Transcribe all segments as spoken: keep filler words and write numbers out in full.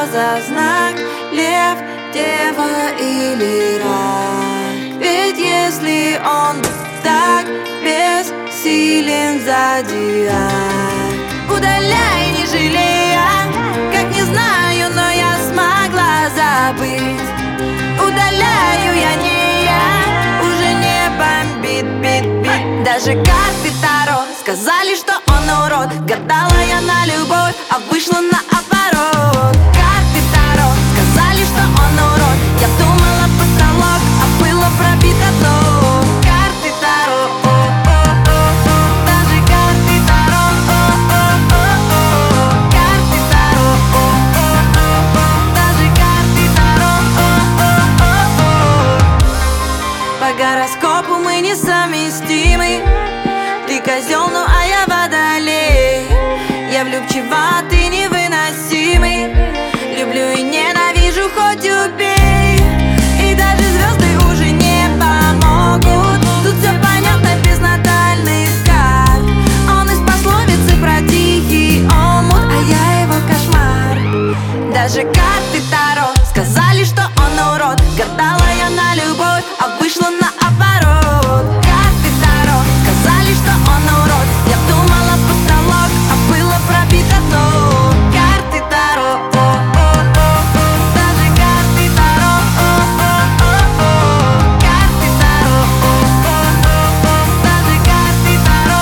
за знак? Лев, дева или рак? Ведь если он так бессилен зодиак, удаляй, не жалея, как не знаю, но я смогла забыть. Удаляю, я не я, уже не бомбит, бит, бит. Даже карты Таро сказали, что он урод. Гадала я на любовь, а вышла наоборот. Карты Таро сказали, что он урод. Я думала потолок, а было пробито дно. Карты Таро, о-о-о-о. Даже карты Таро, о-о-о-о. Карты Таро, о-о-о-о. Даже карты Таро, о-о-о-о. По гороскопу мы несовместимы. Ты козел, ну а я водолей. Я влюбчива, ты невыносимый. Люблю и ненавижу, хоть убей. И даже звезды уже не помогут. Тут все понятно без натальных карт. Он из пословицы про тихий омут, а я его кошмар. Даже карты Таро сказали, что он урод. Гадала я на любовь, а вышла наоборот. Карты Таро сказали, что он урод. Я думала потолок, а было пробито дно. Карты Таро, о-о-о-о. Даже карты Таро, о-о-о-о. Карты Таро, о-о-о-о. Даже карты Таро,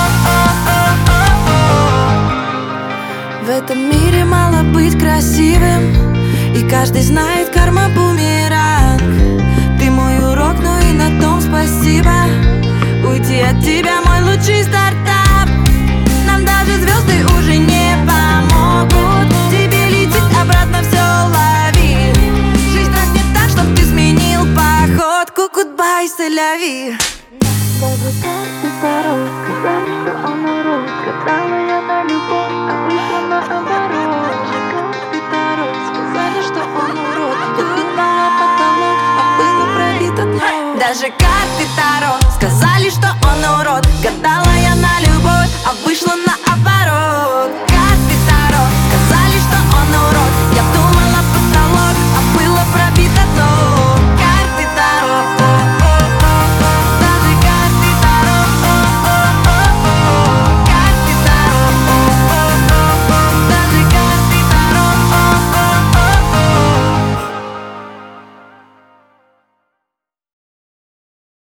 о-о-о-о. В этом мире мало быть красивым, и каждый знает, карма бумеранг. Ты мой урок, ну и на том спасибо. Уйти от тебя мой лучший стартап. Нам даже звезды уже не помогут. Тебе летит обратно, все лови. Жизнь нас не так, чтоб ты сменил походку. Goodbye, сэляви. Даже карты Таро сказали, что он урод. Гадала я на любовь, а вышла наоборот. Карты Таро сказали, что он урод. Я думала потолок, а было пробито дно. Даже карты Таро сказали, что он урод. Гадала